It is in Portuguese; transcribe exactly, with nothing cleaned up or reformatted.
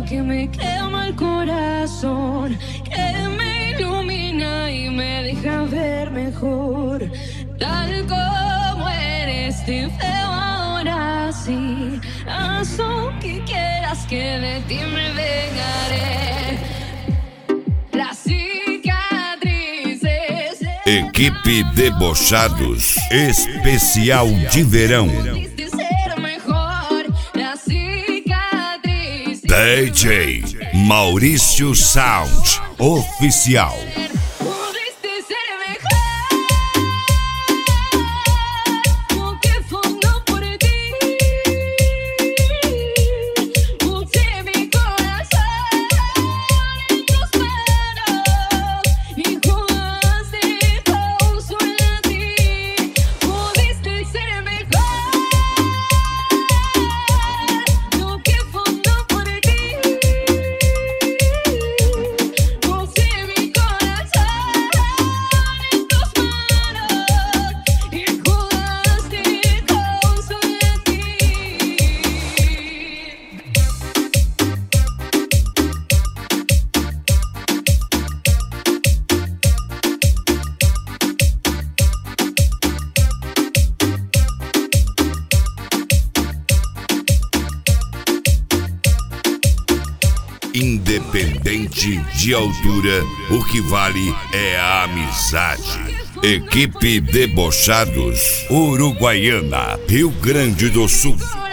que me quema el corazón, que me ilumina y me deja ver mejor. Tal como eres, te veo ahora sí. Haz lo que quieras, que de ti me vengaré. Las cicatrices. Equipe Debochados, especial de verão. D J Maurício Sound Oficial. Independente de altura, o que vale é a amizade. Equipe Debochados, Uruguaiana, Rio Grande do Sul.